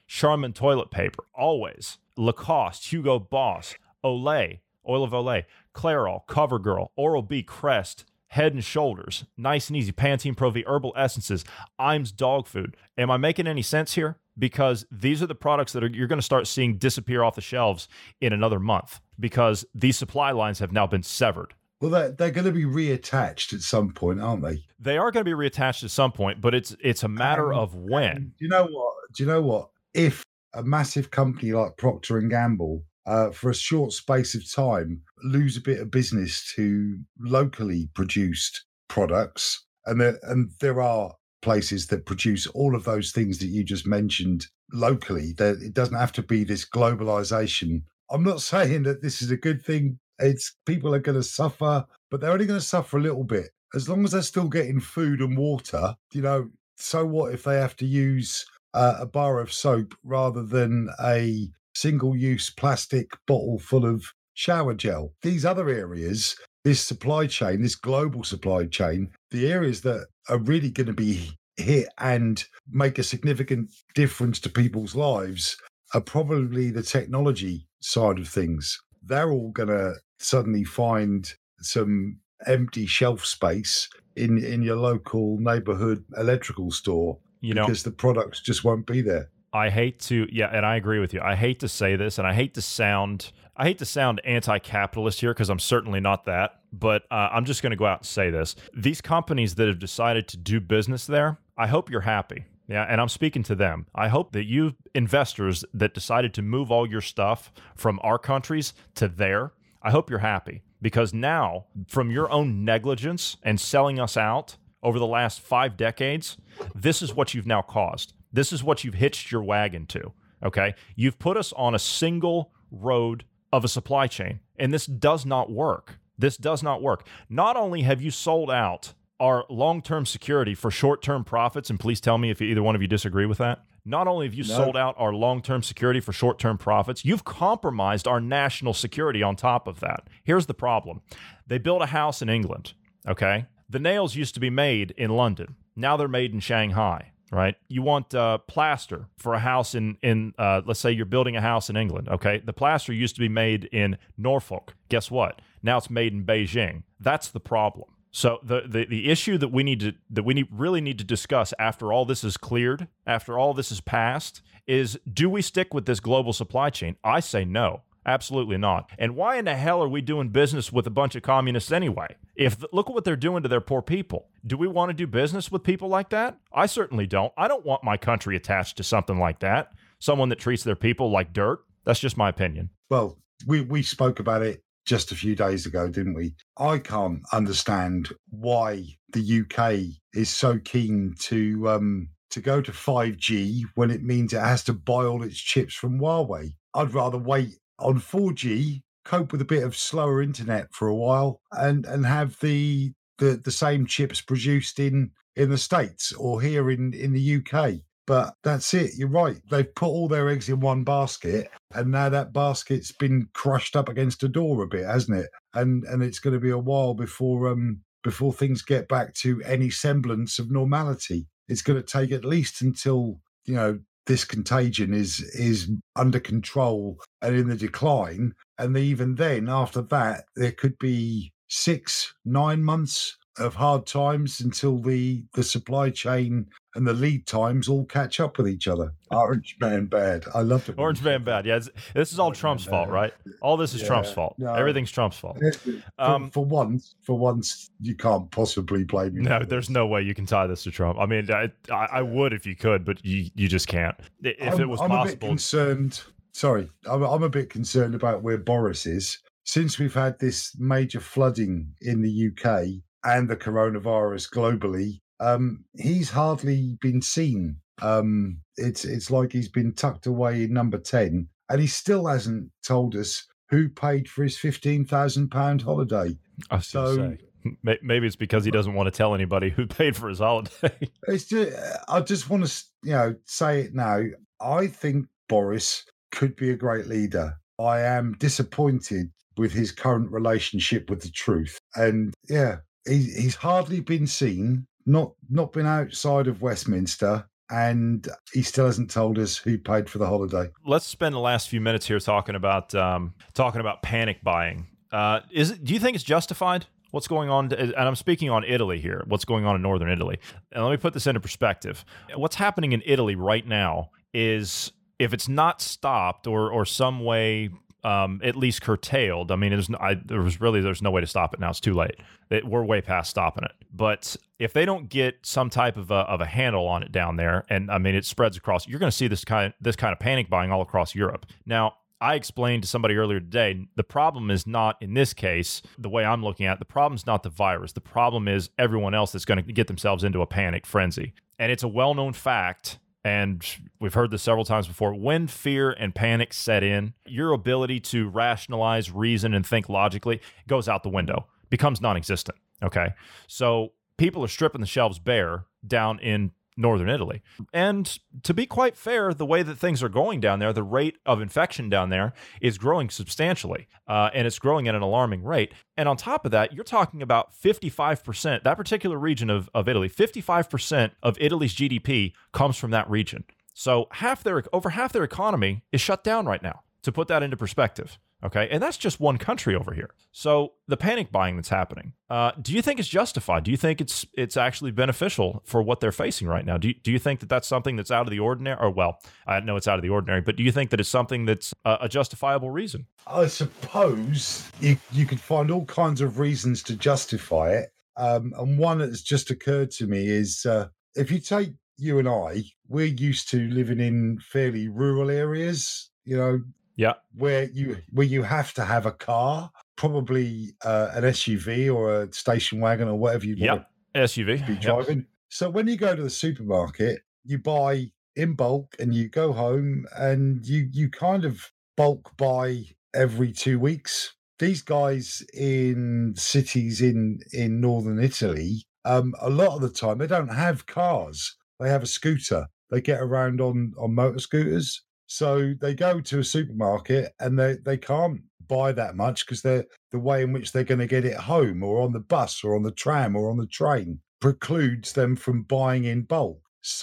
B: Charmin toilet paper, always. Lacoste, Hugo Boss, Olay, Oil of Olay, Clairol, CoverGirl, Oral-B, Crest, Head and Shoulders, Nice and Easy, Pantene Pro V, Herbal Essences, Iams Dog Food. Am I making any sense here? Because these are the products that are, you're going to start seeing disappear off the shelves in another month because these supply lines have now been severed.
A: Well, they're, they're going to be reattached at some point, aren't they?
B: They are going to be reattached at some point, but it's it's a matter
A: Um,
B: of when.
A: Do you know what? Do you know what? If a massive company like Procter and Gamble, uh, for a short space of time, lose a bit of business to locally produced products, and there and there are places that produce all of those things that you just mentioned locally. That it doesn't have to be this globalization. I'm not saying that this is a good thing. It's people are going to suffer, but they're only going to suffer a little bit. As long as they're still getting food and water, you know, so what if they have to use uh, a bar of soap rather than a single-use plastic bottle full of shower gel? These other areas, this supply chain, this global supply chain, the areas that are really going to be hit and make a significant difference to people's lives are probably the technology side of things. They're all going to suddenly find some empty shelf space in, in your local neighborhood electrical store
B: You know,
A: because the products just won't be there.
B: I hate to, yeah, and I agree with you. I hate to say this, and I hate to sound, I hate to sound anti-capitalist here because I'm certainly not that. But uh, I'm just going to go out and say this: these companies that have decided to do business there, I hope you're happy. Yeah, and I'm speaking to them. I hope that you investors that decided to move all your stuff from our countries to there, I hope you're happy because now, from your own negligence and selling us out over the last five decades, this is what you've now caused. This is what you've hitched your wagon to, okay? You've put us on a single road of a supply chain, and this does not work. This does not work. Not only have you sold out our long-term security for short-term profits, and please tell me if either one of you disagree with that. Not only have you
A: No.
B: sold out our long-term security for short-term profits, you've compromised our national security on top of that. Here's the problem. They built a house in England, okay? The nails used to be made in London. Now they're made in Shanghai, right? You want uh, plaster for a house in, in uh, let's say you're building a house in England, okay? The plaster used to be made in Norfolk. Guess what? Now it's made in Beijing. That's the problem. So the, the the issue that we need to that we need really need to discuss after all this is cleared, after all this is passed, is do we stick with this global supply chain? I say no, absolutely not. And why in the hell are we doing business with a bunch of communists anyway? If look at what they're doing to their poor people. Do we want to do business with people like that? I certainly don't. I don't want my country attached to something like that. Someone that treats their people like dirt. That's just my opinion.
A: Well, we, we spoke about it just a few days ago, didn't we? I can't understand why the U K is so keen to um, to go to five G when it means it has to buy all its chips from Huawei. I'd rather wait on four G, cope with a bit of slower internet for a while, and and have the the, the same chips produced in, in the States or here in, in the U K. But that's it. You're right. They've put all their eggs in one basket, and now that basket's been crushed up against a door a bit, hasn't it? And and it's going to be a while before um before things get back to any semblance of normality. It's going to take at least until, you know, this contagion is is under control and in the decline. And even then, after that, there could be six, nine months of hard times until the the supply chain and the lead times all catch up with each other. Orange Man Bad. I love it.
B: Orange Man Bad. Yeah, it's, this is all
A: Orange
B: Trump's
A: Man
B: fault,
A: Bad.
B: right? All this is
A: Yeah,
B: Trump's fault.
A: no.
B: Everything's Trump's fault.
A: For,
B: Um,
A: for once, for once, you can't possibly blame him.
B: No,
A: for
B: there's
A: this.
B: no way you can tie this to Trump. I mean, I, I, I would if you could, but you, you just can't. If
A: I'm,
B: it was
A: I'm a bit
B: possible,
A: concerned. Sorry, I'm, I'm a bit concerned about where Boris is. Since we've had this major flooding in the U K and the coronavirus globally, um, he's hardly been seen. Um, it's it's like he's been tucked away in number ten, and he still hasn't told us who paid for his fifteen thousand pound holiday.
B: I was gonna
A: so-
B: say, may- maybe it's because he doesn't want to tell anybody who paid for his holiday.
A: It's just, I just want to, you know, say it now. I think Boris could be a great leader. I am disappointed with his current relationship with the truth, and yeah, he, he's hardly been seen. Not not been outside of Westminster. and he still hasn't told us who paid for the holiday.
B: Let's spend the last few minutes here talking about um, talking about panic buying. Uh, is it, do you think it's justified? What's going on? And I'm speaking on Italy here. What's going on in northern Italy? And let me put this into perspective. What's happening in Italy right now is, if it's not stopped or or some way um, at least curtailed. I mean, there's no, I, there was really there's no way to stop it now. It's too late. It, we're way past stopping it. But if they don't get some type of a, of a handle on it down there, and I mean it spreads across, you're going to see this kind this kind of panic buying all across Europe. Now, I explained to somebody earlier today, the problem is not, in this case, the way I'm looking at it, the problem is not the virus. The problem is everyone else that's going to get themselves into a panic frenzy. And it's a well-known fact, and we've heard this several times before, when fear and panic set in, your ability to rationalize, reason, and think logically goes out the window, becomes non-existent, okay? So people are stripping the shelves bare down in northern Italy. And to be quite fair, the way that things are going down there, the rate of infection down there is growing substantially, uh, and it's growing at an alarming rate. And on top of that, you're talking about fifty-five percent, that particular region of, of Italy, fifty-five percent of Italy's G D P comes from that region. So half their over half their economy is shut down right now, to put that into perspective. Okay, and that's just one country over here. So the panic buying that's happening, uh, do you think it's justified? Do you think it's it's actually beneficial for what they're facing right now? Do you, do you think that that's something that's out of the ordinary? Or, well, I know it's out of the ordinary, but do you think that it's something that's a, a justifiable reason?
A: I suppose you, you could find all kinds of reasons to justify it. Um, and one that's just occurred to me is uh, if you take you and I, we're used to living in fairly rural areas, you know,
B: yeah,
A: where you where you have to have a car, probably uh, an S U V or a station wagon or whatever you
B: want
A: to
B: S U V
A: be driving. Yep. So when you go to the supermarket, you buy in bulk and you go home and you you kind of bulk buy every two weeks. These guys in cities in in northern Italy, um, a lot of the time they don't have cars. They have a scooter. They get around on on motor scooters. So they go to a supermarket and they, they can't buy that much because they're the way in which they're going to get it home or on the bus or on the tram or on the train precludes them from buying in bulk.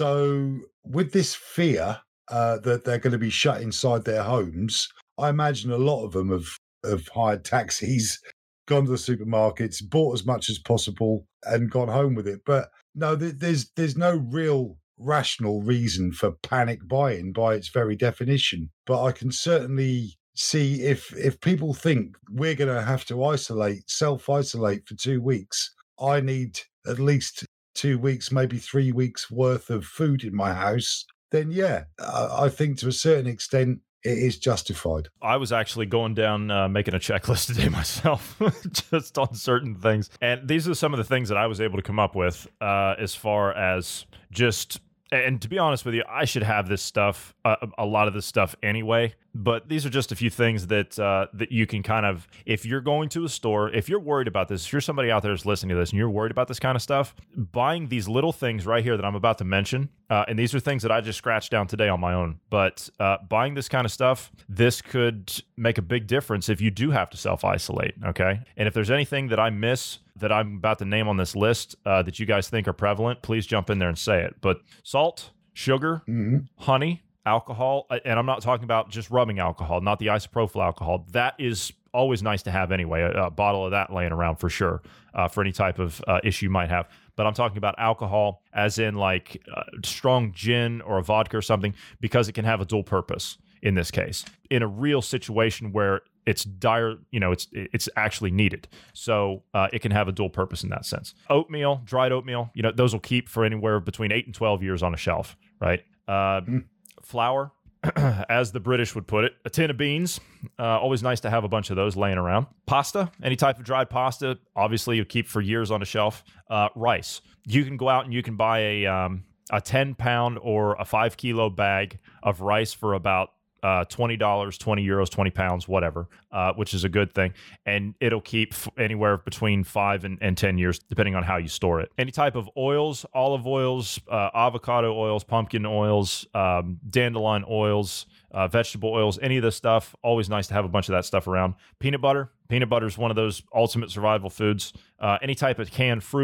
A: So with this fear uh, that they're going to be shut inside their homes, I imagine a lot of them have, have hired taxis, gone to the supermarkets, bought as much as possible and gone home with it. But no, there's there's no real rational reason for panic buying by its very definition. But I can certainly see if if people think we're going to have to isolate, self-isolate for two weeks, I need at least two weeks, maybe three weeks worth of food in my house, then yeah, I, I think to a certain extent it is justified.
B: I was actually going down, uh, making a checklist today myself, just on certain things. And these are some of the things that I was able to come up with uh, as far as just, and to be honest with you, I should have this stuff, uh, a lot of this stuff anyway. But these are just a few things that uh, that you can kind of, if you're going to a store, if you're worried about this, if you're somebody out there that's listening to this and you're worried about this kind of stuff, buying these little things right here that I'm about to mention, uh, and these are things that I just scratched down today on my own, but uh, buying this kind of stuff, this could make a big difference if you do have to self-isolate, okay? And if there's anything that I miss that I'm about to name on this list uh, that you guys think are prevalent, please jump in there and say it. But salt, sugar,
A: mm-hmm.
B: honey, alcohol, and I'm not talking about just rubbing alcohol, not the isopropyl alcohol. That is always nice to have anyway, a, a bottle of that laying around for sure, uh, for any type of uh, issue you might have. But I'm talking about alcohol as in like uh, strong gin or a vodka or something, because it can have a dual purpose in this case, in a real situation where it's dire, you know, it's it's actually needed. So uh, it can have a dual purpose in that sense. Oatmeal, dried oatmeal, you know, those will keep for anywhere between eight and twelve years on a shelf, right? Uh, mm. Flour, as the British would put it, a tin of beans. Uh, always nice to have a bunch of those laying around. Pasta, any type of dried pasta, obviously you keep for years on a shelf. Uh, rice, you can go out and you can buy a um, a ten pound or a five kilo bag of rice for about Uh, twenty dollars, twenty euros, twenty pounds, whatever, uh, which is a good thing. And it'll keep f- anywhere between five and, and ten years, depending on how you store it. Any type of oils, olive oils, uh, avocado oils, pumpkin oils, um, dandelion oils, uh, vegetable oils, any of this stuff, always nice to have a bunch of that stuff around. Peanut butter. Peanut butter is one of those ultimate survival foods. Uh, any type of canned fruits,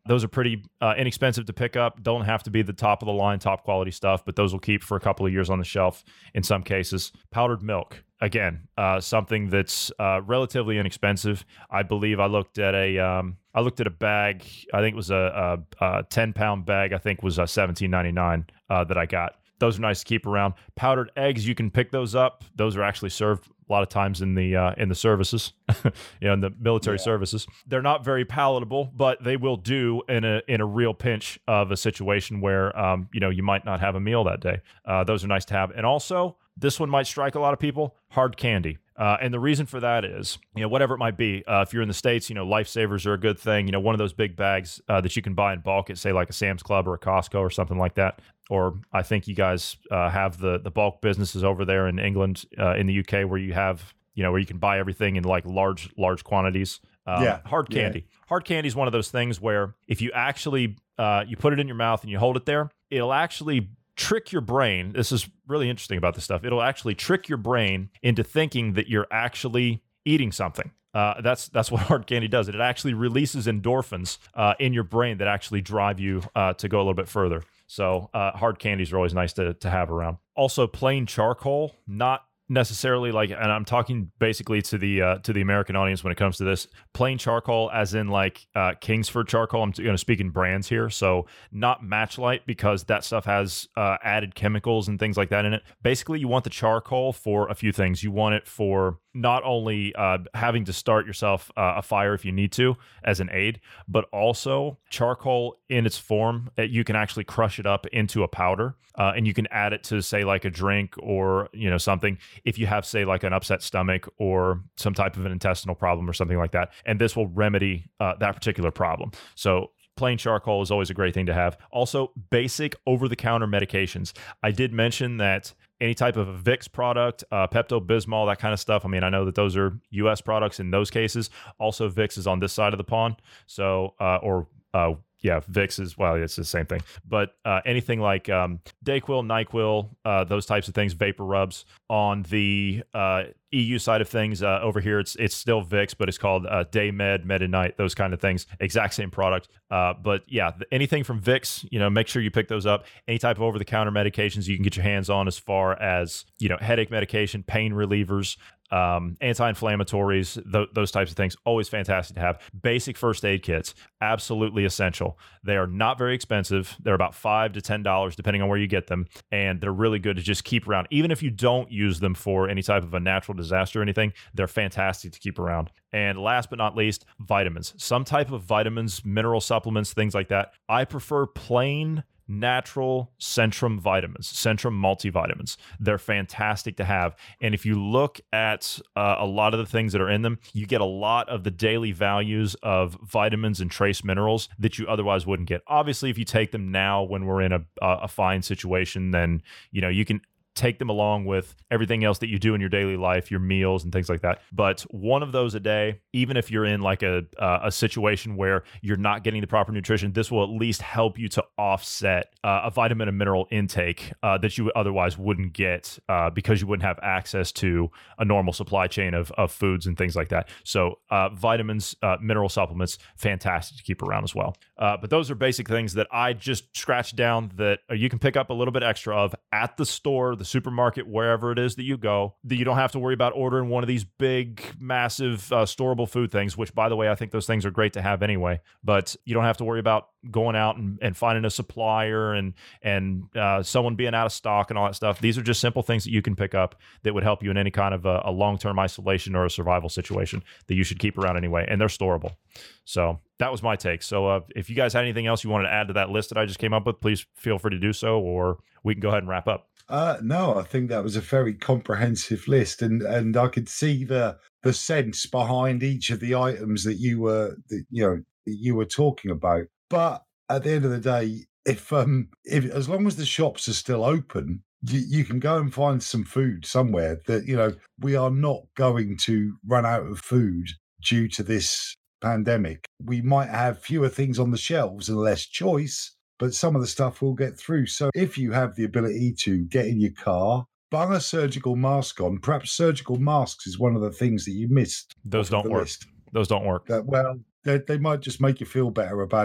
B: Those are pretty uh, inexpensive to pick up. Don't have to be the top of the line, top quality stuff, but those will keep for a couple of years on the shelf in some cases. Powdered milk. Again, uh, something that's uh, relatively inexpensive. I believe I looked at a, um, I looked at a bag. I think it was a, a, a ten pound bag. I think was uh, seventeen ninety-nine uh, that I got. Those are nice to keep around. Powdered eggs, you can pick those up. Those are actually served a lot of times in the uh, in the services, you know, in the military yeah. services. They're not very palatable, but they will do in a in a real pinch of a situation where um, you know, you might not have a meal that day. Uh, those are nice to have. And also, this one might strike a lot of people, hard candy. Uh, and the reason for that is, you know, whatever it might be, uh, if you're in the States, you know, Lifesavers are a good thing. You know, one of those big bags uh, that you can buy in bulk at, say, like a Sam's Club or a Costco or something like that. Or I think you guys uh, have the the bulk businesses over there in England, uh, in the U K, where you have, you know, where you can buy everything in like large, large quantities. Um,
A: yeah.
B: Hard candy.
A: Yeah.
B: Hard candy is one of those things where if you actually, uh, you put it in your mouth and you hold it there, it'll actually trick your brain. This is really interesting about this stuff. It'll actually trick your brain into thinking that you're actually eating something. Uh, that's that's what hard candy does. It actually releases endorphins uh, in your brain that actually drive you uh, to go a little bit further. So uh, hard candies are always nice to to have around. Also, plain charcoal, not necessarily like, and I'm talking basically to the uh, to the American audience when it comes to this. Plain charcoal, as in like uh, Kingsford charcoal. I'm going to speak in brands here, so not Matchlight, because that stuff has uh, added chemicals and things like that in it. Basically, you want the charcoal for a few things. You want it for not only uh, having to start yourself uh, a fire if you need to as an aid, but also charcoal in its form, you can actually crush it up into a powder uh, and you can add it to, say, like a drink or, you know, something if you have, say, like an upset stomach or some type of an intestinal problem or something like that. And this will remedy uh, that particular problem. So plain charcoal is always a great thing to have. Also, basic over-the-counter medications. I did mention that any type of a Vicks product, uh, Pepto-Bismol, that kind of stuff. I mean, I know that those are U S products in those cases. Also, Vicks is on this side of the pond. So, uh, or uh, yeah, Vicks is, well, it's the same thing. But uh, anything like um, Dayquil, NyQuil, uh, those types of things, vapor rubs. On the uh, E U side of things, uh, over here, it's it's still Vicks, but it's called uh, Day Med, Med and Night, those kind of things. Exact same product. Uh, but yeah, anything from Vicks, you know, make sure you pick those up. Any type of over-the-counter medications you can get your hands on as far as, you know, headache medication, pain relievers, um, anti-inflammatories, th- those types of things. Always fantastic to have. Basic first aid kits, absolutely essential. They are not very expensive. They're about five to ten dollars depending on where you get them, and they're really good to just keep around. Even if you don't use them for any type of a natural disaster or anything, they're fantastic to keep around. And last but not least, vitamins. Some type of vitamins, mineral supplements, things like that. I prefer plain natural Centrum vitamins, Centrum multivitamins. They're fantastic to have. And if you look at uh, a lot of the things that are in them, you get a lot of the daily values of vitamins and trace minerals that you otherwise wouldn't get. Obviously, if you take them now when we're in a, a fine situation, then, you know, you can take them along with everything else that you do in your daily life, your meals and things like that. But one of those a day, even if you're in like a uh, a situation where you're not getting the proper nutrition, this will at least help you to offset uh, a vitamin and mineral intake uh, that you otherwise wouldn't get uh, because you wouldn't have access to a normal supply chain of, of foods and things like that. So uh, vitamins, uh, mineral supplements, fantastic to keep around as well. Uh, but those are basic things that I just scratched down that you can pick up a little bit extra of at the store, the supermarket, wherever it is that you go, that you don't have to worry about ordering one of these big, massive, uh, storable food things, which, by the way, I think those things are great to have anyway. But you don't have to worry about going out and, and finding a supplier and and uh, someone being out of stock and all that stuff. These are just simple things that you can pick up that would help you in any kind of a, a long-term isolation or a survival situation that you should keep around anyway. And they're storable. So that was my take. So uh, if you guys had anything else you wanted to add to that list that I just came up with, please feel free to do so, or we can go ahead and wrap up.
A: Uh, no, I think that was a very comprehensive list, and, and I could see the the sense behind each of the items that you were that, you know that you were talking about. But at the end of the day, if um if as long as the shops are still open, you, you can go and find some food somewhere. That, you know, we are not going to run out of food due to this pandemic. We might have fewer things on the shelves and less choice, but some of the stuff will get through. So if you have the ability to get in your car, bung a surgical mask on, perhaps surgical masks is one of the things that you missed.
B: Those don't work. List. Those don't work.
A: Uh, well, they, they might just make you feel better about it.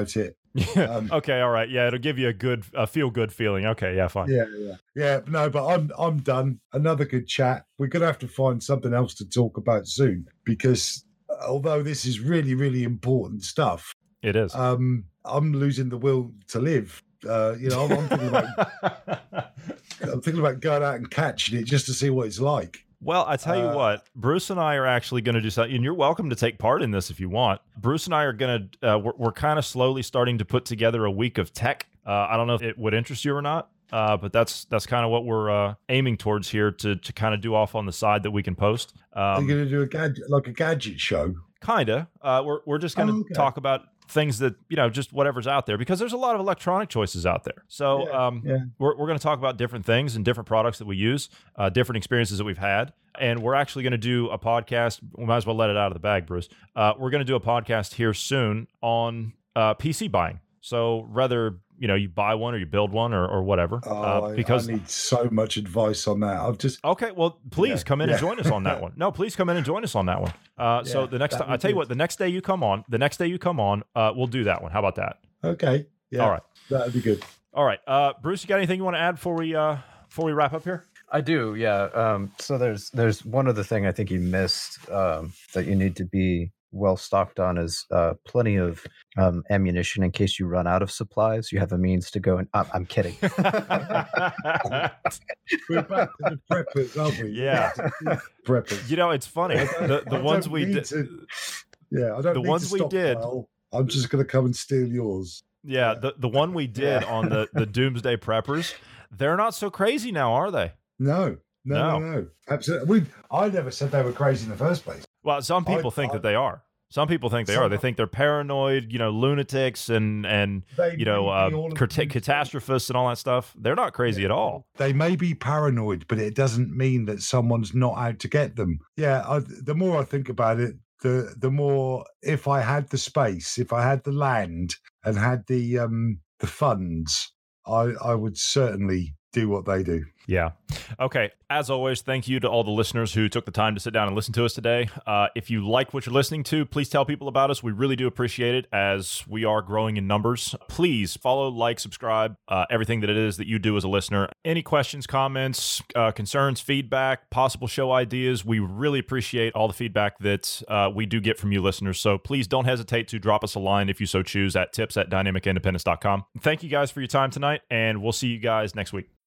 B: Yeah.
A: Um,
B: okay. All right. Yeah. It'll give you a good, a feel good feeling. Okay. Yeah. Fine.
A: Yeah, yeah, yeah. No, but I'm I'm done. Another good chat. We're gonna have to find something else to talk about soon because although this is really, really important stuff,
B: It is.
A: um, I'm losing the will to live. Uh, you know, I'm, I'm thinking about I'm thinking about going out and catching it just to see what it's like.
B: Well, I tell you
A: Uh,
B: what, Bruce and I are actually going to do something, and you're welcome to take part in this if you want. Bruce and I are going to, uh, we're, we're kind of slowly starting to put together a week of tech. Uh, I don't know if it would interest you or not, uh, but that's that's kind of what we're uh, aiming towards here to to kind of do off on the side that we can post.
A: Are
B: Um,
A: you going to do a gadget like a gadget show?
B: Kinda. Uh, we're we're just going to
A: Oh, okay.
B: talk about things that, you know, just whatever's out there because there's a lot of electronic choices out there. So
A: Yeah,
B: um,
A: yeah.
B: we're we're going to talk about different things and different products that we use, uh, different experiences that we've had, and we're actually going to do a podcast. We might as well let it out of the bag, Bruce. Uh, we're going to do a podcast here soon on uh, P C buying. So whether you know you buy one or you build one or, or whatever,
A: Oh,
B: uh,
A: I-
B: because
A: I need so much advice on that. I've just
B: Okay, well, please
A: Yeah,
B: come in and
A: yeah.
B: join us on that one. No, please come in and join us on that one. Uh, so
A: Yeah,
B: the next
A: that'd
B: time, I
A: be
B: tell you
A: good.
B: what, the next day you come on, the next day you come on, uh, we'll do that one. How about that?
A: okay. Yeah,
B: All right,
A: that'd be good.
B: all right. Uh, Bruce, you got anything you want to add before we uh, before we wrap up here?
C: I do, yeah. Um, so there's there's one other thing I think you missed um, that you need to be well stocked on is uh, plenty of um, ammunition in case you run out of supplies. You have a means to go and. I'm, I'm kidding.
A: We're back to the preppers, aren't we?
B: Yeah.
A: Preppers.
B: You know, it's funny.
A: I don't-
B: The
A: I
B: the ones
A: don't
B: we
A: need
B: did.
A: to- Yeah, I don't
B: The
A: need
B: ones
A: to
B: we did-
A: stockpile. I'm just going to come and steal yours.
B: Yeah, the the one we did on the the Doomsday Preppers. They're not so crazy now, are they?
A: No, no, no,
B: No.
A: no. Absolutely. We, I never said they were crazy in the first place.
B: Well, some
A: I-
B: people think
A: I-
B: that they are. Some people think they are. They
A: Some-
B: think they're paranoid, you know, lunatics and and
A: They
B: you know,
A: may
B: uh,
A: be all of
B: cata-
A: them.
B: catastrophists and all that stuff. They're not crazy at all.
A: They may be paranoid, but it doesn't mean that someone's not out to get them. Yeah, I, the more I think about it, the the more if I had the space, if I had the land and had the um the funds, I I would certainly do what they do.
B: Yeah. Okay. As always, thank you to all the listeners who took the time to sit down and listen to us today. Uh, if you like what you're listening to, please tell people about us. We really do appreciate it as we are growing in numbers. Please follow, like, subscribe, uh, everything that it is that you do as a listener. Any questions, comments, uh, concerns, feedback, possible show ideas, we really appreciate all the feedback that uh, we do get from you listeners. So please don't hesitate to drop us a line if you so choose at tips at dynamic independence dot com. Thank you guys for your time tonight, and we'll see you guys next week.